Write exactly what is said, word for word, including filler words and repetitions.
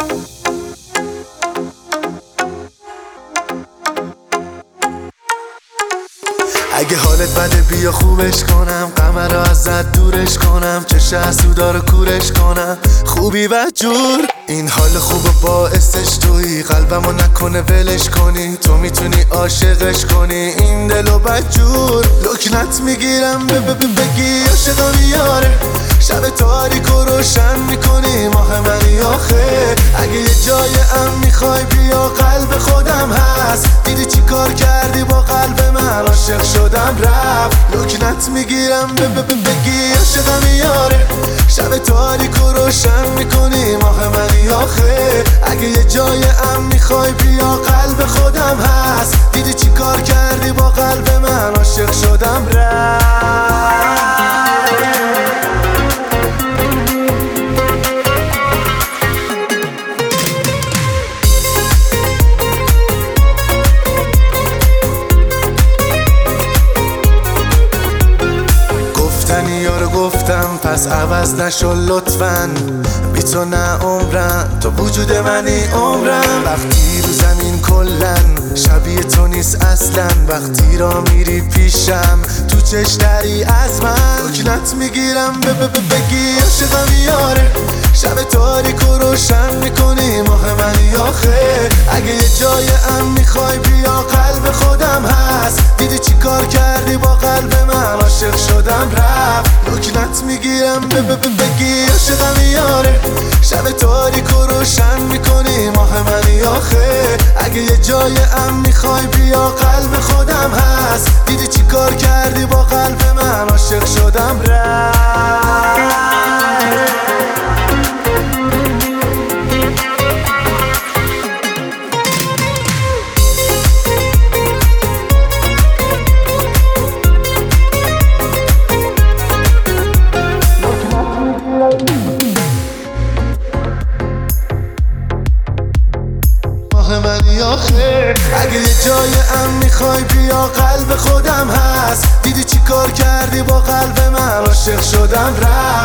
اگه حالت بده بیا خوبش کنم، قمر رو ازت دورش کنم، چش حسودا رو کورش کنم، خوبی و جور. این حال خوب باعثش تویی، قلبمو نکنه ولش کنی، تو میتونی عاشقش کنی این دلو بدجور. لکنت میگیرم بگی عاشقم یاره، شب تاریک و روشن میکنی ماه منی آخه. اگه یه جای ام میخوای بیا قلب خودم هست، دیدی چی کار کردی با قلب من، عاشق شدم رفت. لکنت میگیرم بگی عاشقم یاره، شب تاریک و روشن میکنی ماه منی آخه. اگه یه جای ام میخوای بیا قلب خودم هست، دیدی چی کار کردی با قلب من، عاشق شدم رفت. یارو گفتم پس عوض نشو لطفاً، بی تو نه عمرم، تو وجود منی عمرم. وقتی رو زمین کلن شبیه تو نیست اصلا، وقتی را میری پیشم تو چشتری از من. لکنت میگیرم بگی عاشقم یاره، شب تاریک و روشن میکنی ماه منی آخه. اگه یه جای ام میخوای بیا قلب خودم هست، دیدی چی کار کردی با قلب من، عاشق شدم رفت. لکنت میگیرم بگی عاشقم یاره، شب تاریک و روشن میکنی ماه منی آخه. اگه یه جای ام میخوای بیا قلب خودم هست، دیدی چی کار کردی با قلب من، عاشق شدم رفت. منی آخه. اگه یه جای ام میخوای بیا قلب خودم هست، دیدی چی کار کردی با قلب من، عاشق شدم رفت.